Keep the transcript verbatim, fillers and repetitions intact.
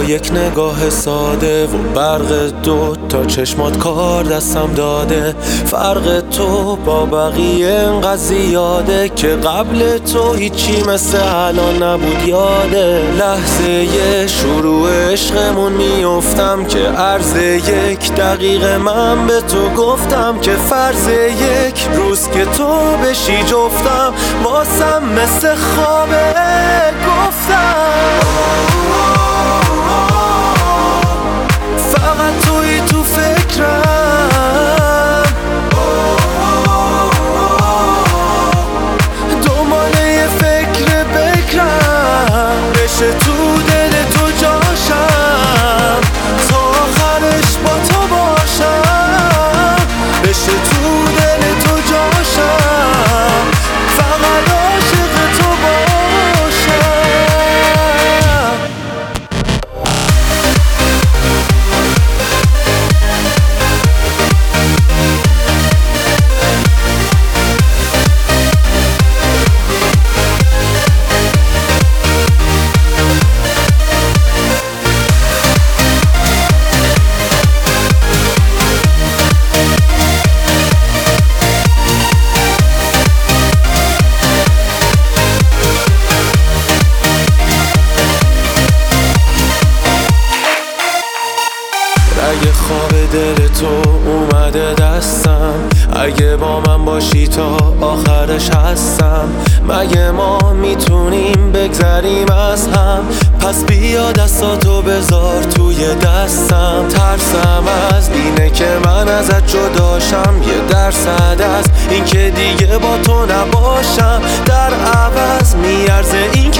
یک نگاه ساده و برق دو تا چشمات کار دستم داده. فرق تو با بقیه انقدر زیاده که قبل تو هیچی مثل الان نبود. یاده لحظه شروع عشقمون میافتم که عرض یک دقیقه من به تو گفتم که فرض یک روز که تو بشی جفتم واسم مثل خوابه. گفتم فقط توی تو فکرم، دنباله فکر بکرم بشه تو دل تو جاشم تا آخرش با تو باشم. بشه تو دل تو جاشم فقط عاشق تو باشم. اگه خواب دل تو اومده دستم، اگه با من باشی تا آخرش هستم، مگه ما میتونیم بگذریم از هم؟ پس بیا دستاتو بذار توی دستم. ترسم از اینه که من ازت جداشم، یه درصد از این که دیگه با تو نباشم. در عوض میارزه این